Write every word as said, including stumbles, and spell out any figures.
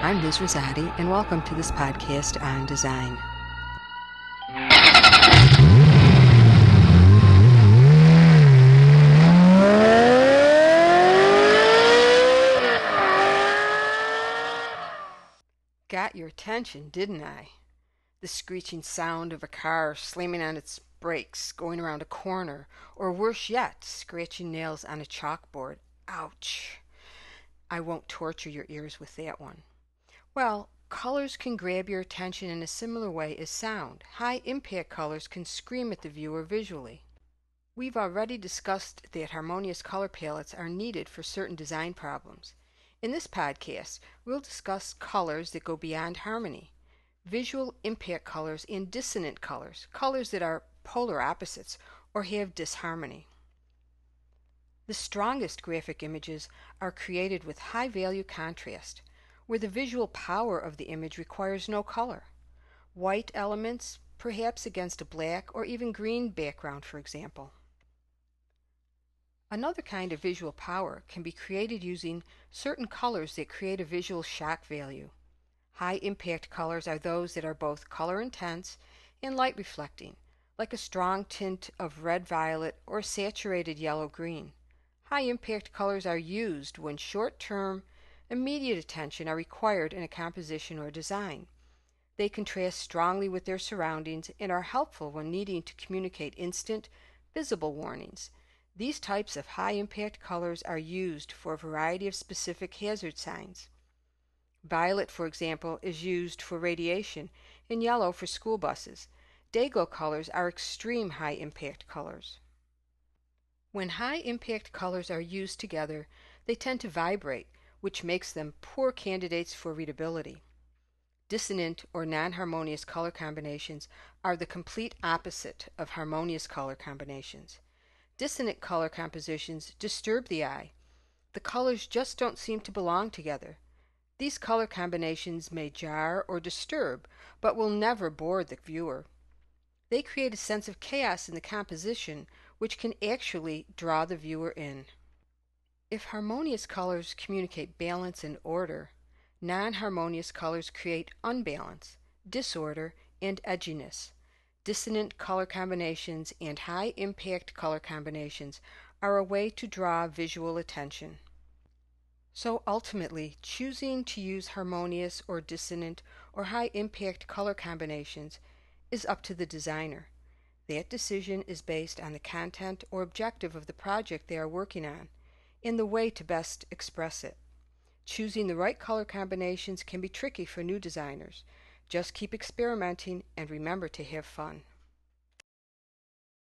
I'm Liz Rosati, and welcome to this podcast on design. Got your attention, didn't I? The screeching sound of a car slamming on its brakes, going around a corner, or worse yet, scratching nails on a chalkboard. Ouch! I won't torture your ears with that one. Well, colors can grab your attention in a similar way as sound. High-impact colors can scream at the viewer visually. We've already discussed that harmonious color palettes are needed for certain design problems. In this podcast, we'll discuss colors that go beyond harmony, visual impact colors and dissonant colors, colors that are polar opposites or have disharmony. The strongest graphic images are created with high-value contrast, where the visual power of the image requires no color. White elements, perhaps against a black or even green background, for example. Another kind of visual power can be created using certain colors that create a visual shock value. High-impact colors are those that are both color-intense and light-reflecting, like a strong tint of red-violet or saturated yellow-green. High-impact colors are used when short-term, immediate attention are required in a composition or design. They contrast strongly with their surroundings and are helpful when needing to communicate instant, visible warnings. These types of high-impact colors are used for a variety of specific hazard signs. Violet, for example, is used for radiation, and yellow for school buses. Dayglow colors are extreme high-impact colors. When high-impact colors are used together, they tend to vibrate, which makes them poor candidates for readability. Dissonant or non-harmonious color combinations are the complete opposite of harmonious color combinations. Dissonant color compositions disturb the eye. The colors just don't seem to belong together. These color combinations may jar or disturb, but will never bore the viewer. They create a sense of chaos in the composition, which can actually draw the viewer in. If harmonious colors communicate balance and order, non-harmonious colors create unbalance, disorder, and edginess. Dissonant color combinations and high-impact color combinations are a way to draw visual attention. So ultimately, choosing to use harmonious or dissonant or high-impact color combinations is up to the designer. That decision is based on the content or objective of the project they are working on and the way to best express it. Choosing the right color combinations can be tricky for new designers. Just keep experimenting and remember to have fun.